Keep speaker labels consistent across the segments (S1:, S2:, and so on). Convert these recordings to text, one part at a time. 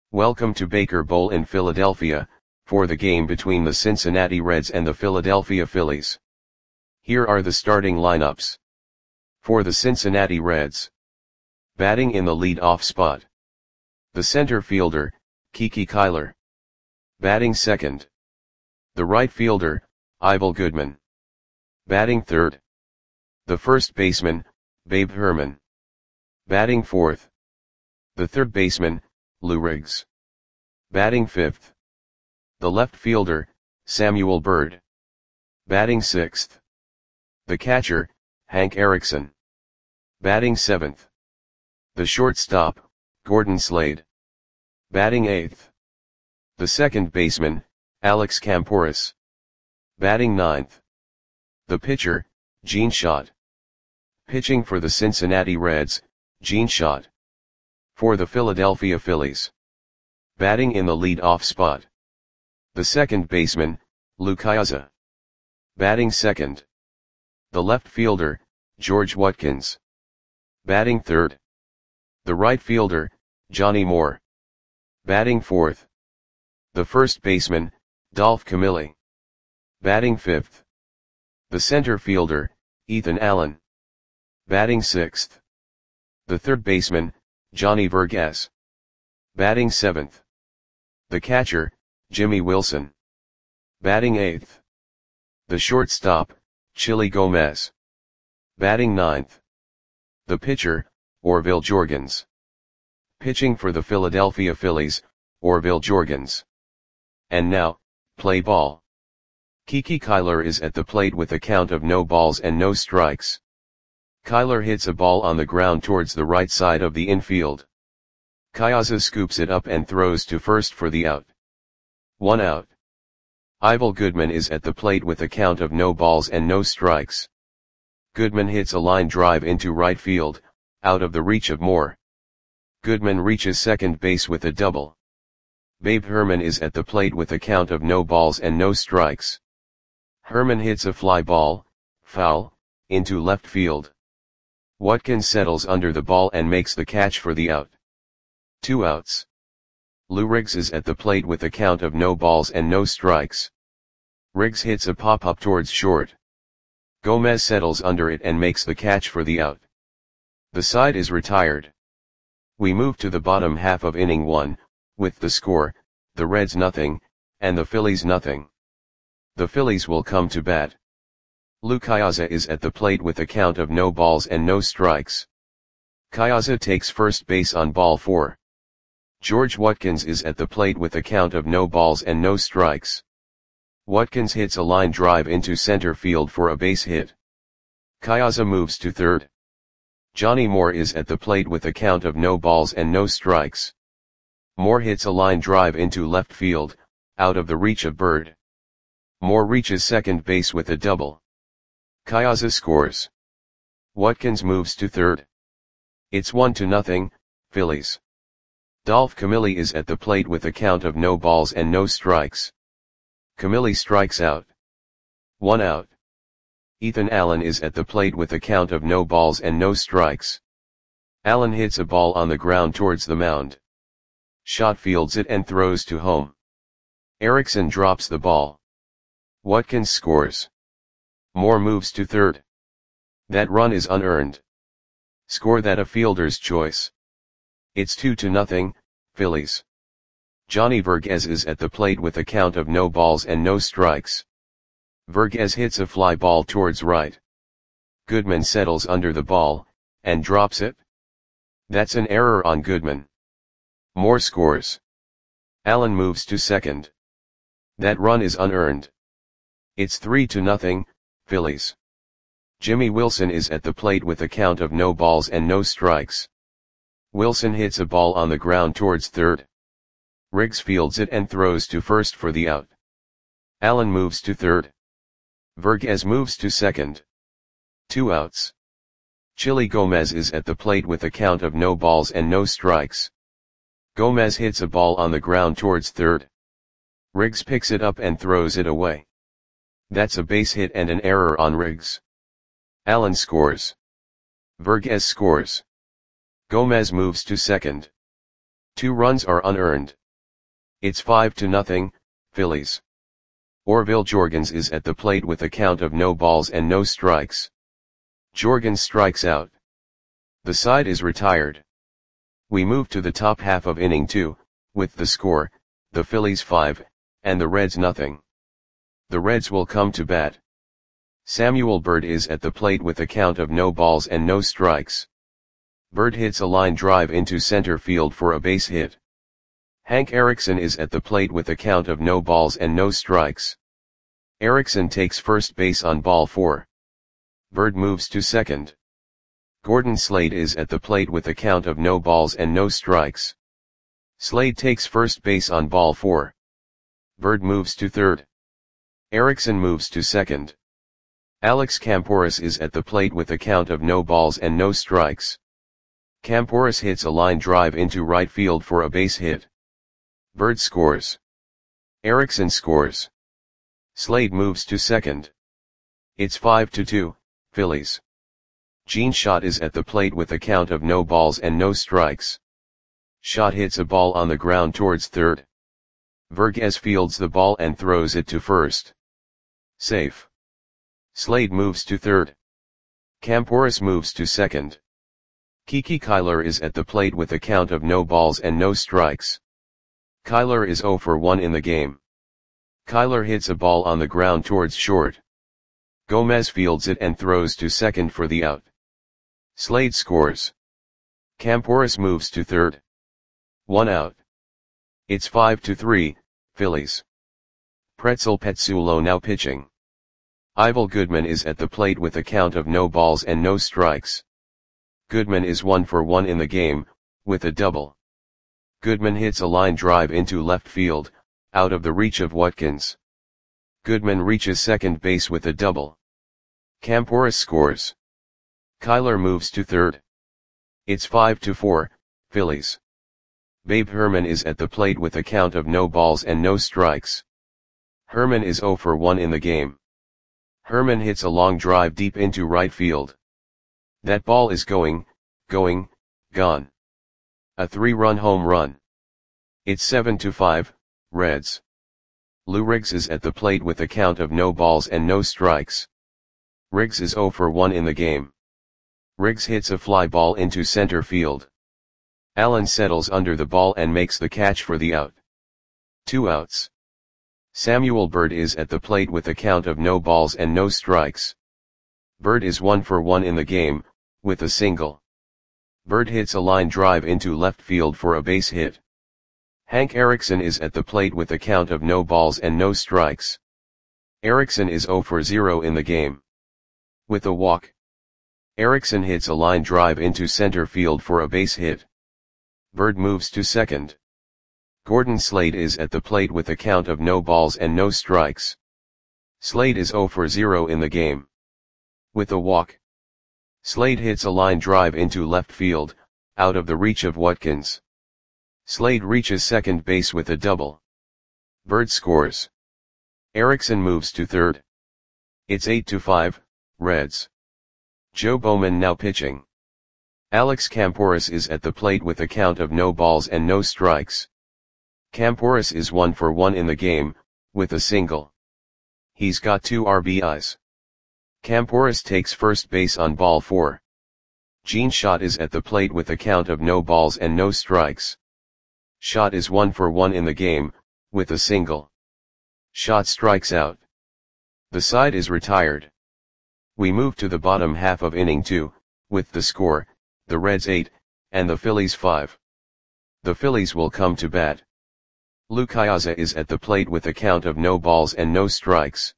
S1: Welcome to Baker Bowl in Philadelphia, for the game between the Cincinnati Reds and the Philadelphia Phillies. Here are the starting lineups. For the Cincinnati Reds. Batting in the lead-off spot. The center fielder, Kiki Kyler. Batting second. The right fielder, Ivel Goodman. Batting third. The first baseman, Babe Herman. Batting fourth. The third baseman, Lou Riggs. Batting fifth. The left fielder, Samuel Byrd. Batting sixth. The catcher, Hank Erickson. Batting seventh. The shortstop, Gordon Slade. Batting eighth. The second baseman, Alex Kamporis. Batting ninth. The pitcher, Gene Schott. Pitching for the Cincinnati Reds, Gene Schott. For the Philadelphia Phillies. Batting in the lead-off spot. The second baseman, Lou Piazza. Batting second. The left fielder, George Watkins. Batting third. The right fielder, Johnny Moore. Batting fourth. The first baseman, Dolph Camilli. Batting fifth. The center fielder, Ethan Allen. Batting sixth. The third baseman, Johnny Vergas. Batting seventh. The catcher, Jimmy Wilson. Batting eighth. The shortstop, Chili Gomez. Batting ninth. The pitcher, Orville Jorgens. Pitching for the Philadelphia Phillies, Orville Jorgens. And now, play ball. Kiki Kyler is at the plate with a count of no balls and no strikes. Kyler hits a ball on the ground towards the right side of the infield. Piazza scoops it up and throws to first for the out. 1 out. Ivel Goodman is at the plate with a count of no balls and no strikes. Goodman hits a line drive into right field, out of the reach of Moore. Goodman reaches second base with a double. Babe Herman is at the plate with a count of no balls and no strikes. Herman hits a fly ball, foul, into left field. Watkins settles under the ball and makes the catch for the out. 2 outs. Lou Riggs is at the plate with a count of no balls and no strikes. Riggs hits a pop-up towards short. Gomez settles under it and makes the catch for the out. The side is retired. We move to the bottom half of inning 1, with the score, the Reds nothing, and the Phillies nothing. The Phillies will come to bat. Lou Piazza is at the plate with a count of no balls and no strikes. Piazza takes first base on ball 4. George Watkins is at the plate with a count of no balls and no strikes. Watkins hits a line drive into center field for a base hit. Piazza moves to third. Johnny Moore is at the plate with a count of no balls and no strikes. Moore hits a line drive into left field, out of the reach of Byrd. Moore reaches second base with a double. Piazza scores. Watkins moves to third. It's 1-0, Phillies. Dolph Camilli is at the plate with a count of no balls and no strikes. Camilli strikes out. 1 out. Ethan Allen is at the plate with a count of no balls and no strikes. Allen hits a ball on the ground towards the mound. Schott fields it and throws to home. Erickson drops the ball. Watkins scores. Moore moves to third. That run is unearned. Score that a fielder's choice. It's 2-0, Phillies. Johnny Vergas is at the plate with a count of no balls and no strikes. Vergas hits a fly ball towards right. Goodman settles under the ball, and drops it. That's an error on Goodman. Moore scores. Allen moves to second. That run is unearned. It's 3-0, Phillies. Jimmy Wilson is at the plate with a count of no balls and no strikes. Wilson hits a ball on the ground towards third. Riggs fields it and throws to first for the out. Allen moves to third. Vergas moves to second. 2 outs. Chili Gomez is at the plate with a count of no balls and no strikes. Gomez hits a ball on the ground towards third. Riggs picks it up and throws it away. That's a base hit and an error on Riggs. Allen scores. Vergas scores. Gomez moves to second. 2 runs are unearned. It's 5-0, Phillies. Orville Jorgens is at the plate with a count of no balls and no strikes. Jorgens strikes out. The side is retired. We move to the top half of inning 2, with the score, the Phillies 5, and the Reds nothing. The Reds will come to bat. Samuel Byrd is at the plate with a count of no balls and no strikes. Byrd hits a line drive into center field for a base hit. Hank Erickson is at the plate with a count of no balls and no strikes. Erickson takes first base on ball 4. Byrd moves to second. Gordon Slade is at the plate with a count of no balls and no strikes. Slade takes first base on ball 4. Byrd moves to third. Erickson moves to second. Alex Camporis is at the plate with a count of no balls and no strikes. Camporis hits a line drive into right field for a base hit. Byrd scores. Erickson scores. Slade moves to second. It's 5-2, Phillies. Gene Schott is at the plate with a count of no balls and no strikes. Schott hits a ball on the ground towards third. Vergez fields the ball and throws it to first. Safe. Slade moves to third. Camporis moves to second. Kiki Kyler is at the plate with a count of no balls and no strikes. Kyler is 0 for 1 in the game. Kyler hits a ball on the ground towards short. Gomez fields it and throws to second for the out. Slade scores. Camporis moves to third. 1 out. It's 5-3, Phillies. Pretzel Petsulo now pitching. Ivel Goodman is at the plate with a count of no balls and no strikes. Goodman is 1 for 1 in the game, with a double. Goodman hits a line drive into left field, out of the reach of Watkins. Goodman reaches second base with a double. Camporis scores. Kyler moves to third. It's 5-4, Phillies. Babe Herman is at the plate with a count of no balls and no strikes. Herman is 0 for 1 in the game. Herman hits a long drive deep into right field. That ball is gone. A 3-run home run. It's 7-5, Reds. Lou Riggs is at the plate with a count of no balls and no strikes. Riggs is 0 for 1 in the game. Riggs hits a fly ball into center field. Allen settles under the ball and makes the catch for the out. 2 outs. Samuel Byrd is at the plate with a count of no balls and no strikes. Byrd is 1 for 1 in the game, with a single. Byrd hits a line drive into left field for a base hit. Hank Erickson is at the plate with a count of no balls and no strikes. Erickson is 0 for 0 in the game. With a walk. Erickson hits a line drive into center field for a base hit. Byrd moves to second. Gordon Slade is at the plate with a count of no balls and no strikes. Slade is 0 for 0 in the game. With a walk. Slade hits a line drive into left field, out of the reach of Watkins. Slade reaches second base with a double. Byrd scores. Erickson moves to third. It's 8-5, Reds. Joe Bowman now pitching. Alex Camporis is at the plate with a count of no balls and no strikes. Camporis is 1 for 1 in the game, with a single. He's got 2 RBIs. Camporis takes first base on ball 4. Gene Schott is at the plate with a count of no balls and no strikes. Schott is 1 for 1 in the game, with a single. Schott strikes out. The side is retired. We move to the bottom half of inning 2, with the score, the Reds 8, and the Phillies 5. The Phillies will come to bat. Lou Kyaza is at the plate with a count of no balls and no strikes.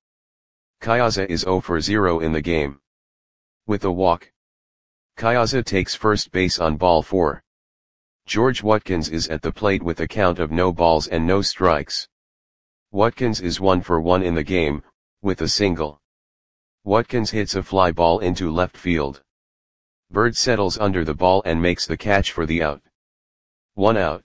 S1: Kyaza is 0 for 0 in the game. With a walk. Kyaza takes first base on ball 4. George Watkins is at the plate with a count of no balls and no strikes. Watkins is 1 for 1 in the game, with a single. Watkins hits a fly ball into left field. Byrd settles under the ball and makes the catch for the out. 1 out.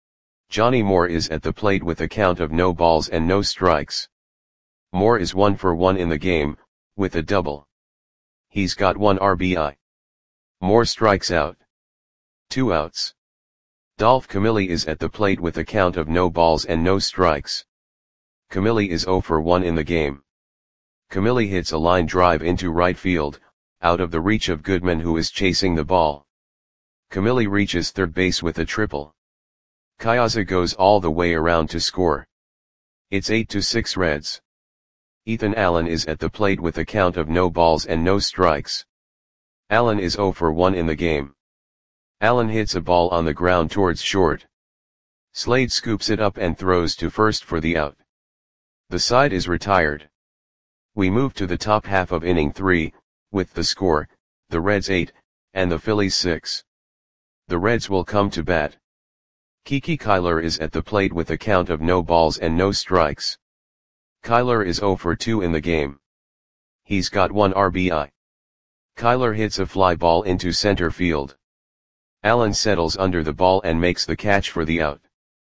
S1: Johnny Moore is at the plate with a count of no balls and no strikes. Moore is 1 for 1 in the game, with a double. He's got 1 RBI. Moore strikes out. 2 outs. Dolph Camilli is at the plate with a count of no balls and no strikes. Camilli is 0 for 1 in the game. Camilli hits a line drive into right field, out of the reach of Goodman, who is chasing the ball. Camilli reaches third base with a triple. Piazza goes all the way around to score. It's 8-6 Reds. Ethan Allen is at the plate with a count of no balls and no strikes. Allen is 0 for 1 in the game. Allen hits a ball on the ground towards short. Slade scoops it up and throws to first for the out. The side is retired. We move to the top half of inning 3, with the score, the Reds 8, and the Phillies 6. The Reds will come to bat. Kiki Kyler is at the plate with a count of no balls and no strikes. Kyler is 0 for 2 in the game. He's got 1 RBI. Kyler hits a fly ball into center field. Allen settles under the ball and makes the catch for the out.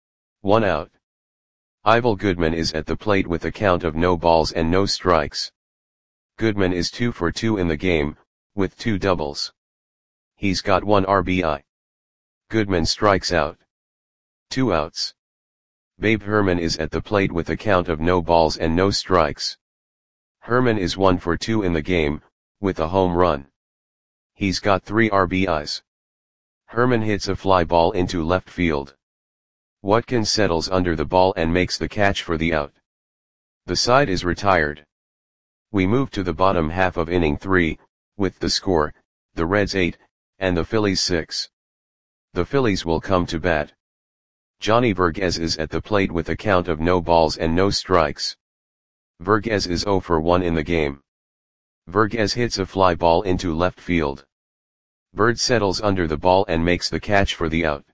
S1: 1 out. Ivel Goodman is at the plate with a count of no balls and no strikes. Goodman is 2 for 2 in the game, with 2 doubles. He's got 1 RBI. Goodman strikes out. 2 outs. Babe Herman is at the plate with a count of no balls and no strikes. Herman is 1 for 2 in the game, with a home run. He's got 3 RBIs. Herman hits a fly ball into left field. Watkins settles under the ball and makes the catch for the out. The side is retired. We move to the bottom half of inning 3, with the score, the Reds 8, and the Phillies 6. The Phillies will come to bat. Johnny Verghese is at the plate with a count of no balls and no strikes. Verghese is 0 for 1 in the game. Verghese hits a fly ball into left field. Bird settles under the ball and makes the catch for the out.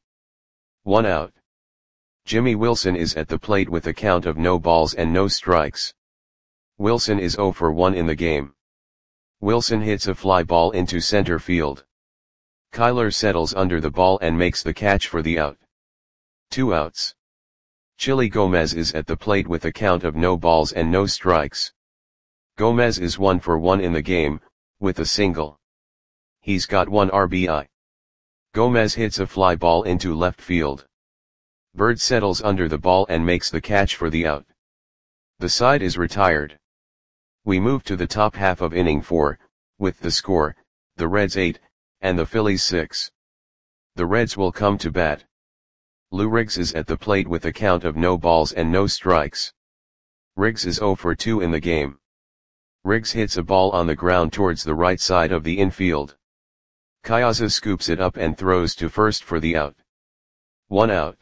S1: 1 out. Jimmy Wilson is at the plate with a count of no balls and no strikes. Wilson is 0 for 1 in the game. Wilson hits a fly ball into center field. Kyler settles under the ball and makes the catch for the out. 2 outs. Chili Gomez is at the plate with a count of no balls and no strikes. Gomez is 1 for 1 in the game, with a single. He's got 1 RBI. Gomez hits a fly ball into left field. Bird settles under the ball and makes the catch for the out. The side is retired. We move to the top half of inning 4, with the score, the Reds 8, and the Phillies 6. The Reds will come to bat. Lou Riggs is at the plate with a count of no balls and no strikes. Riggs is 0 for 2 in the game. Riggs hits a ball on the ground towards the right side of the infield. Piazza scoops it up and throws to first for the out. 1 out.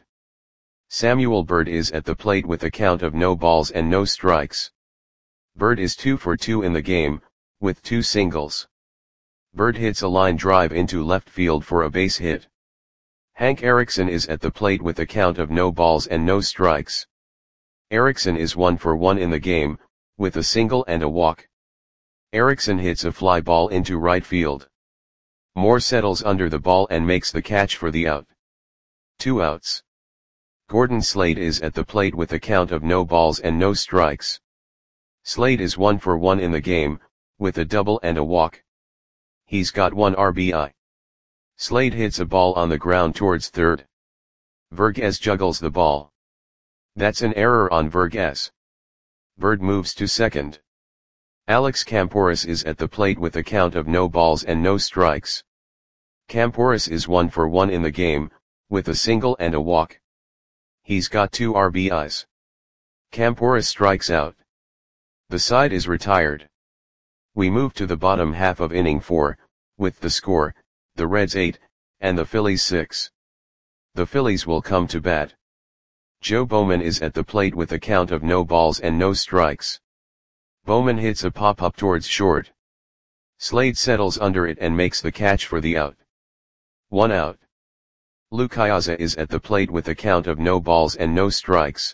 S1: Samuel Bird is at the plate with a count of no balls and no strikes. Bird is 2 for 2 in the game, with 2 singles. Bird hits a line drive into left field for a base hit. Hank Erickson is at the plate with a count of no balls and no strikes. Erickson is 1 for 1 in the game, with a single and a walk. Erickson hits a fly ball into right field. Moore settles under the ball and makes the catch for the out. 2 outs. Gordon Slade is at the plate with a count of no balls and no strikes. Slade is 1 for 1 in the game, with a double and a walk. He's got 1 RBI. Slade hits a ball on the ground towards third. Verghese juggles the ball. That's an error on Verghese. Bird moves to second. Alex Camporis is at the plate with a count of no balls and no strikes. Camporis is 1 for 1 in the game, with a single and a walk. He's got 2 RBIs. Camporis strikes out. The side is retired. We move to the bottom half of inning 4, with the score, the Reds 8, and the Phillies 6. The Phillies will come to bat. Joe Bowman is at the plate with a count of no balls and no strikes. Bowman hits a pop-up towards short. Slade settles under it and makes the catch for the out. 1 out. Lou Piazza is at the plate with a count of no balls and no strikes.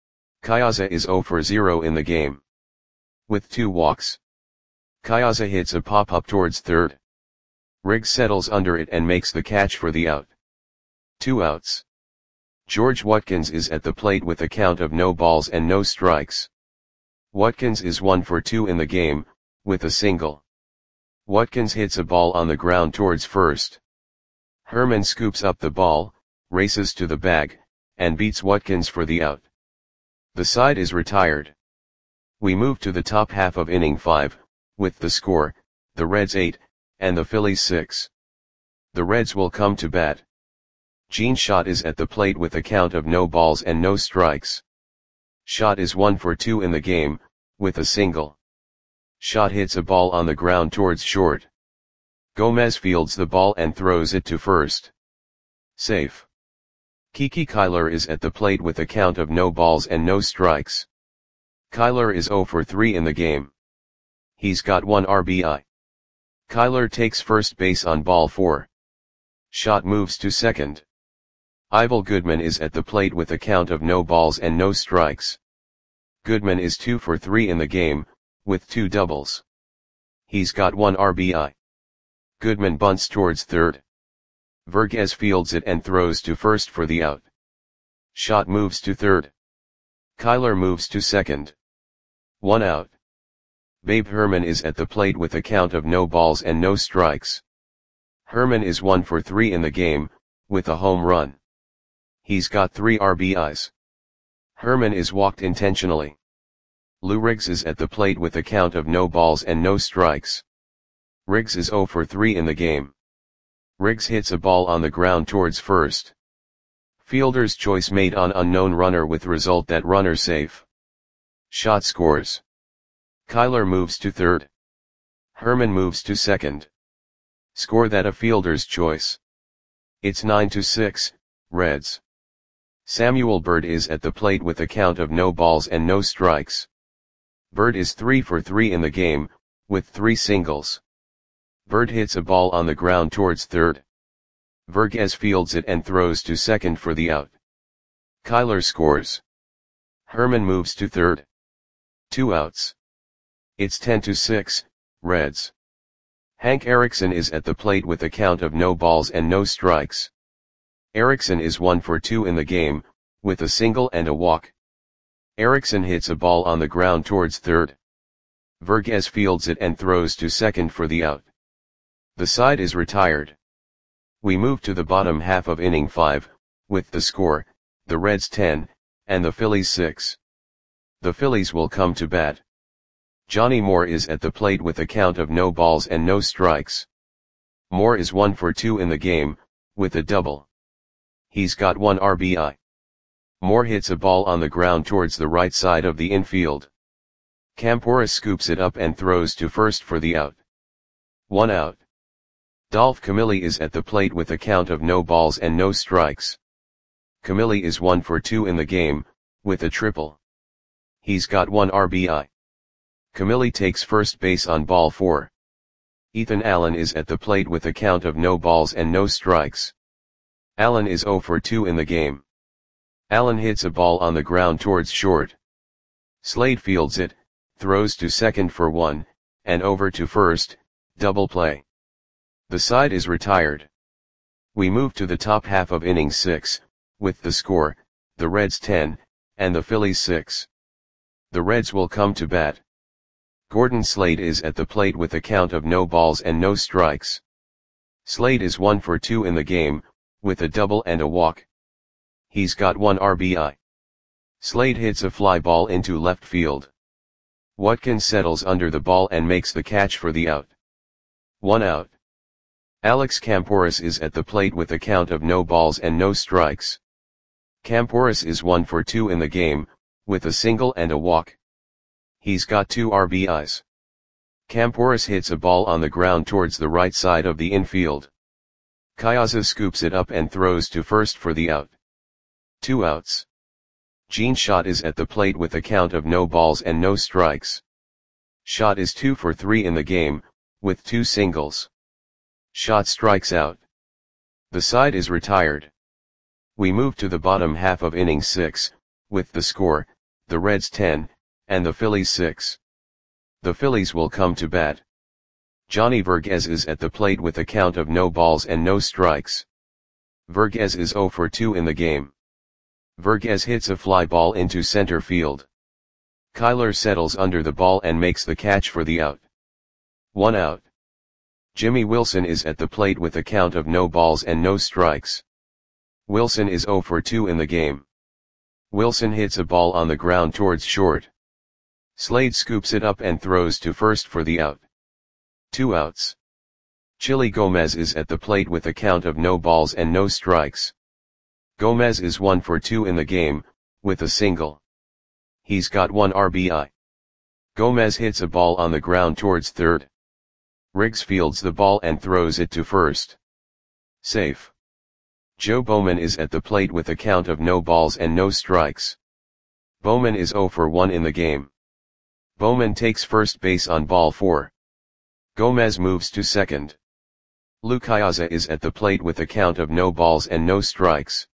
S1: Piazza is 0 for 0 in the game. With 2 walks. Piazza hits a pop-up towards third. Riggs settles under it and makes the catch for the out. 2 outs. George Watkins is at the plate with a count of no balls and no strikes. Watkins is 1 for 2 in the game, with a single. Watkins hits a ball on the ground towards first. Herman scoops up the ball, races to the bag, and beats Watkins for the out. The side is retired. We move to the top half of inning 5, with the score, the Reds 8, and the Phillies 6. The Reds will come to bat. Gene Schott is at the plate with a count of no balls and no strikes. Schott is 1 for 2 in the game, with a single. Schott hits a ball on the ground towards short. Gomez fields the ball and throws it to first. Safe. Kiki Kyler is at the plate with a count of no balls and no strikes. Kyler is 0 for 3 in the game. He's got 1 RBI. Kyler takes first base on ball 4. Schott moves to second. Ivel Goodman is at the plate with a count of no balls and no strikes. Goodman is 2 for 3 in the game, with 2 doubles. He's got 1 RBI. Goodman bunts towards third. Vergez fields it and throws to first for the out. Schott moves to third. Kyler moves to second. 1 out. Babe Herman is at the plate with a count of no balls and no strikes. Herman is 1 for 3 in the game, with a home run. He's got 3 RBIs. Herman is walked intentionally. Lou Riggs is at the plate with a count of no balls and no strikes. Riggs is 0 for 3 in the game. Riggs hits a ball on the ground towards first. Fielder's choice made on unknown runner with result that runner safe. Schott scores. Kyler moves to third. Herman moves to second. Score that a fielder's choice. It's 9-6, Reds. Samuel Bird is at the plate with a count of no balls and no strikes. Bird is 3 for 3 in the game, with 3 singles. Bird hits a ball on the ground towards third. Vergez fields it and throws to second for the out. Kyler scores. Herman moves to third. 2 outs. It's 10-6, Reds. Hank Erickson is at the plate with a count of no balls and no strikes. Erickson is 1 for 2 in the game, with a single and a walk. Erickson hits a ball on the ground towards third. Vergez fields it and throws to second for the out. The side is retired. We move to the bottom half of inning 5, with the score, the Reds 10, and the Phillies 6. The Phillies will come to bat. Johnny Moore is at the plate with a count of no balls and no strikes. Moore is 1 for 2 in the game, with a double. He's got 1 RBI. Moore hits a ball on the ground towards the right side of the infield. Campora scoops it up and throws to first for the out. 1 out. Dolph Camilli is at the plate with a count of no balls and no strikes. Camilli is 1 for 2 in the game, with a triple. He's got 1 RBI. Camilli takes first base on ball 4. Ethan Allen is at the plate with a count of no balls and no strikes. Allen is 0 for 2 in the game. Allen hits a ball on the ground towards short. Slade fields it, throws to second for 1, and over to first, double play. The side is retired. We move to the top half of inning 6, with the score, the Reds 10, and the Phillies 6. The Reds will come to bat. Gordon Slade is at the plate with a count of no balls and no strikes. Slade is 1 for 2 in the game, with a double and a walk. He's got 1 RBI. Slade hits a fly ball into left field. Watkins settles under the ball and makes the catch for the out. 1 out. Alex Camporis is at the plate with a count of no balls and no strikes. Camporis is 1 for 2 in the game, with a single and a walk. He's got 2 RBIs. Camporis hits a ball on the ground towards the right side of the infield. Kyaza scoops it up and throws to first for the out. 2 outs. Gene Schott is at the plate with a count of no balls and no strikes. Schott is 2 for 3 in the game, with 2 singles. Schott strikes out. The side is retired. We move to the bottom half of inning 6, with the score, the Reds 10, and the Phillies 6. The Phillies will come to bat. Johnny Vergez is at the plate with a count of no balls and no strikes. Vergez is 0 for 2 in the game. Vergez hits a fly ball into center field. Kyler settles under the ball and makes the catch for the out. 1 out. Jimmy Wilson is at the plate with a count of no balls and no strikes. Wilson is 0 for 2 in the game. Wilson hits a ball on the ground towards short. Slade scoops it up and throws to first for the out. 2 outs. Chili Gomez is at the plate with a count of no balls and no strikes. Gomez is 1 for 2 in the game, with a single. He's got 1 RBI. Gomez hits a ball on the ground towards third. Riggs fields the ball and throws it to first. Safe. Joe Bowman is at the plate with a count of no balls and no strikes. Bowman is 0 for 1 in the game. Bowman takes first base on ball 4. Gomez moves to second. Lou Cayaza is at the plate with a count of no balls and no strikes.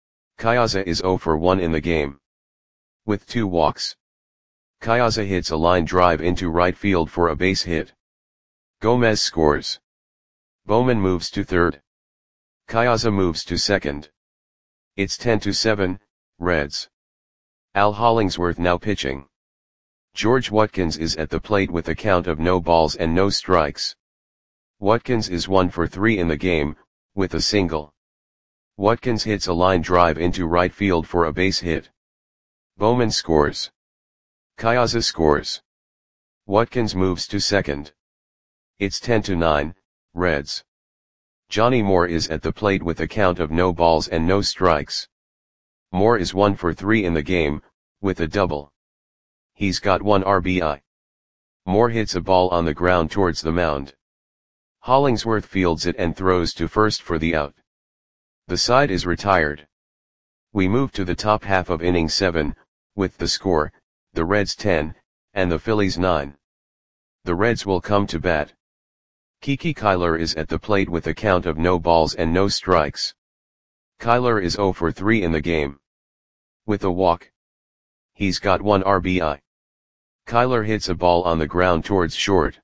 S1: Cayaza is 0 for 1 in the game. With 2 walks. Cayaza hits a line drive into right field for a base hit. Gomez scores. Bowman moves to third. Cayaza moves to second. It's 10-7, Reds. Al Hollingsworth now pitching. George Watkins is at the plate with a count of no balls and no strikes. Watkins is 1 for 3 in the game, with a single. Watkins hits a line drive into right field for a base hit. Bowman scores. Cayaza scores. Watkins moves to second. It's 10-9, Reds. Johnny Moore is at the plate with a count of no balls and no strikes. Moore is 1 for 3 in the game, with a double. He's got 1 RBI. Moore hits a ball on the ground towards the mound. Hollingsworth fields it and throws to first for the out. The side is retired. We move to the top half of inning 7, with the score, the Reds 10, and the Phillies 9. The Reds will come to bat. Kiki Kyler is at the plate with a count of no balls and no strikes. Kyler is 0 for 3 in the game. With a walk. He's got 1 RBI. Kyler hits a ball on the ground towards short.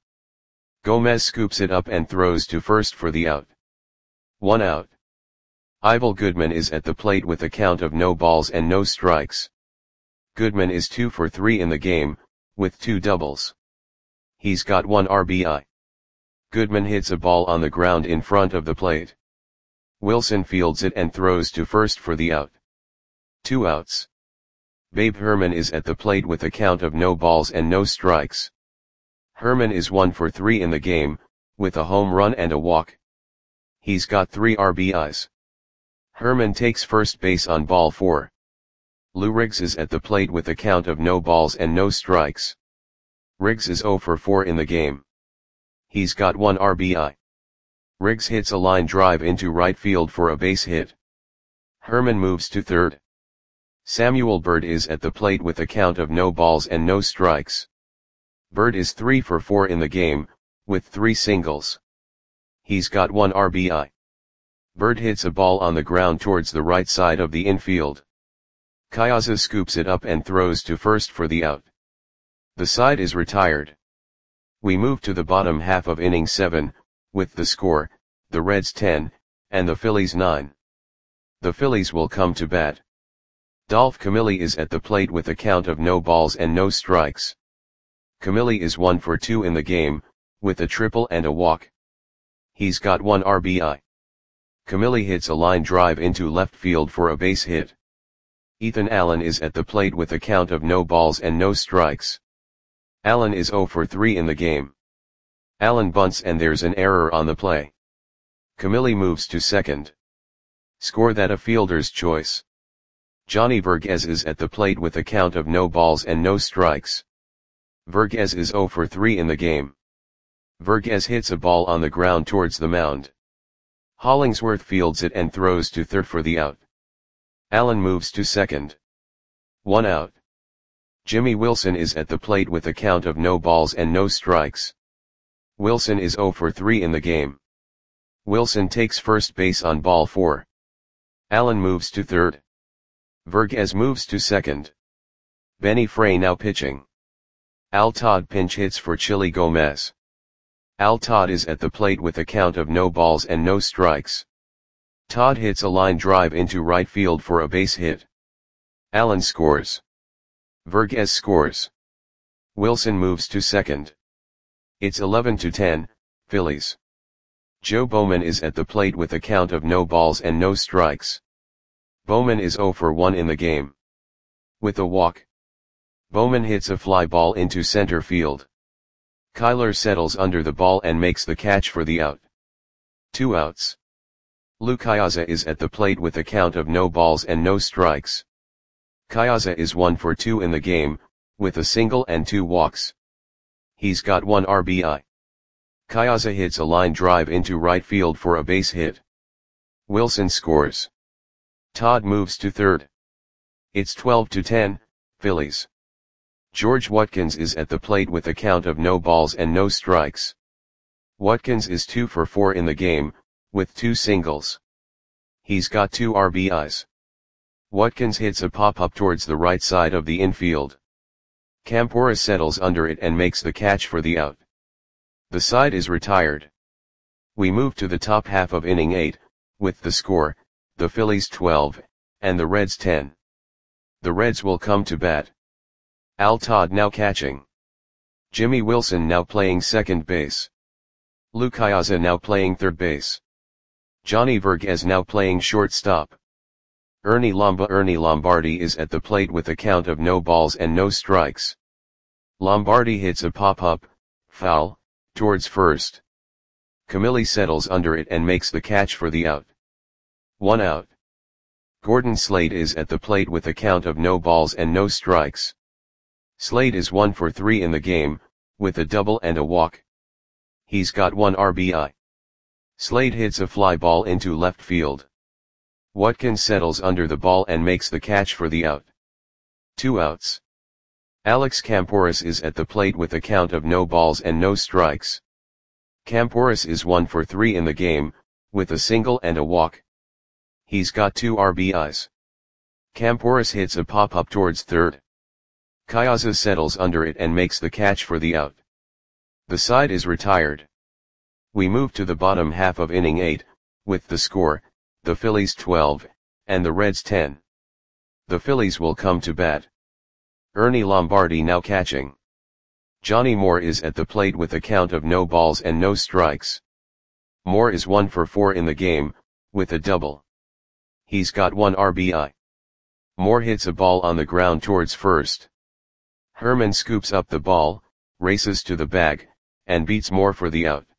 S1: Gomez scoops it up and throws to first for the out. 1 out. Ivel Goodman is at the plate with a count of no balls and no strikes. Goodman is 2 for 3 in the game, with 2 doubles. He's got 1 RBI. Goodman hits a ball on the ground in front of the plate. Wilson fields it and throws to first for the out. 2 outs. Babe Herman is at the plate with a count of no balls and no strikes. Herman is 1 for 3 in the game, with a home run and a walk. He's got 3 RBIs. Herman takes first base on ball 4. Lou Riggs is at the plate with a count of no balls and no strikes. Riggs is 0 for 4 in the game. He's got 1 RBI. Riggs hits a line drive into right field for a base hit. Herman moves to third. Samuel Bird is at the plate with a count of no balls and no strikes. Bird is 3 for 4 in the game, with 3 singles. He's got 1 RBI. Bird hits a ball on the ground towards the right side of the infield. Cayaza scoops it up and throws to first for the out. The side is retired. We move to the bottom half of inning 7, with the score, the Reds 10, and the Phillies 9. The Phillies will come to bat. Dolph Camilli is at the plate with a count of no balls and no strikes. Camilli is 1 for 2 in the game, with a triple and a walk. He's got 1 RBI. Camilli hits a line drive into left field for a base hit. Ethan Allen is at the plate with a count of no balls and no strikes. Allen is 0 for 3 in the game. Allen bunts and there's an error on the play. Camilli moves to second. Score that a fielder's choice. Johnny Verghese is at the plate with a count of no balls and no strikes. Verghese is 0 for 3 in the game. Verghese hits a ball on the ground towards the mound. Hollingsworth fields it and throws to third for the out. Allen moves to second. 1 out. Jimmy Wilson is at the plate with a count of no balls and no strikes. Wilson is 0 for 3 in the game. Wilson takes first base on ball 4. Allen moves to third. Verghese moves to second. Benny Frey now pitching. Al Todd pinch hits for Chili Gomez. Al Todd is at the plate with a count of no balls and no strikes. Todd hits a line drive into right field for a base hit. Allen scores. Verghese scores. Wilson moves to second. It's 11-10, Phillies. Joe Bowman is at the plate with a count of no balls and no strikes. Bowman is 0 for 1 in the game. With a walk, Bowman hits a fly ball into center field. Kyler settles under the ball and makes the catch for the out. 2 outs. Lou Kyaza is at the plate with a count of no balls and no strikes. Kyaza is 1 for 2 in the game, with a single and 2 walks. He's got 1 RBI. Kyaza hits a line drive into right field for a base hit. Wilson scores. Todd moves to third. It's 12-10, Phillies. George Watkins is at the plate with a count of no balls and no strikes. Watkins is 2 for 4 in the game, with 2 singles. He's got 2 RBIs. Watkins hits a pop-up towards the right side of the infield. Campora settles under it and makes the catch for the out. The side is retired. We move to the top half of inning 8, with the score, the Phillies 12, and the Reds 10. The Reds will come to bat. Al Todd now catching. Jimmy Wilson now playing second base. Lou Kyaza now playing third base. Johnny Verghese now playing shortstop. Ernie Lombardi is at the plate with a count of no balls and no strikes. Lombardi hits a pop-up, foul, towards first. Camilli settles under it and makes the catch for the out. 1 out. Gordon Slade is at the plate with a count of no balls and no strikes. Slade is 1 for 3 in the game, with a double and a walk. He's got 1 RBI. Slade hits a fly ball into left field. Watkins settles under the ball and makes the catch for the out. 2 outs. Alex Camporis is at the plate with a count of no balls and no strikes. Camporis is 1 for 3 in the game, with a single and a walk. He's got 2 RBIs. Camporis hits a pop-up towards third. Kyaza settles under it and makes the catch for the out. The side is retired. We move to the bottom half of inning 8, with the score, the Phillies 12, and the Reds 10. The Phillies will come to bat. Ernie Lombardi now catching. Johnny Moore is at the plate with a count of no balls and no strikes. Moore is 1 for 4 in the game, with a double. He's got 1 RBI. Moore hits a ball on the ground towards first. Herman scoops up the ball, races to the bag, and beats Moore for the out.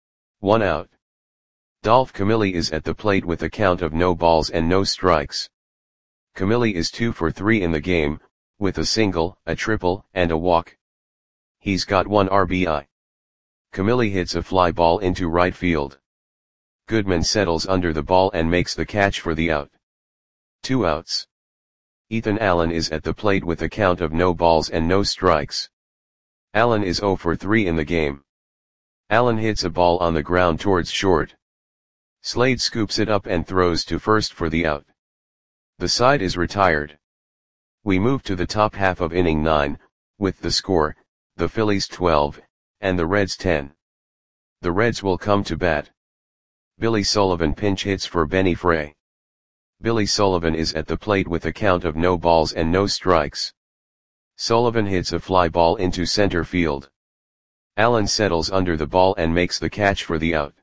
S1: 1 out. Dolph Camilli is at the plate with a count of no balls and no strikes. Camilli is 2 for 3 in the game, with a single, a triple, and a walk. He's got 1 RBI. Camilli hits a fly ball into right field. Goodman settles under the ball and makes the catch for the out. 2 outs. Ethan Allen is at the plate with a count of no balls and no strikes. Allen is 0 for 3 in the game. Allen hits a ball on the ground towards short. Slade scoops it up and throws to first for the out. The side is retired. We move to the top half of inning 9, with the score, the Phillies 12, and the Reds 10. The Reds will come to bat. Billy Sullivan pinch hits for Benny Frey. Billy Sullivan is at the plate with a count of no balls and no strikes. Sullivan hits a fly ball into center field. Allen settles under the ball and makes the catch for the out.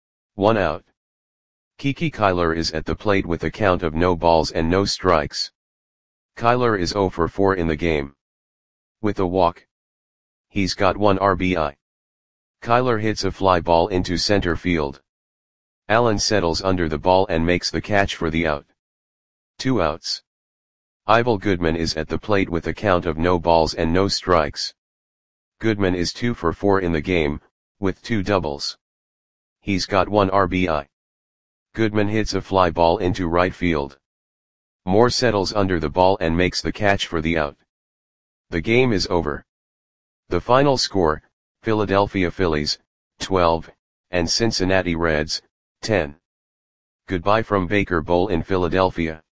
S1: 1 out. Kiki Kyler is at the plate with a count of no balls and no strikes. Kyler is 0 for 4 in the game. With a walk. He's got 1 RBI. Kyler hits a fly ball into center field. Allen settles under the ball and makes the catch for the out. 2 outs. Ivel Goodman is at the plate with a count of no balls and no strikes. Goodman is 2 for 4 in the game, with 2 doubles. He's got 1 RBI. Goodman hits a fly ball into right field. Moore settles under the ball and makes the catch for the out. The game is over. The final score, Philadelphia Phillies, 12, and Cincinnati Reds, 10. Goodbye from Baker Bowl in Philadelphia.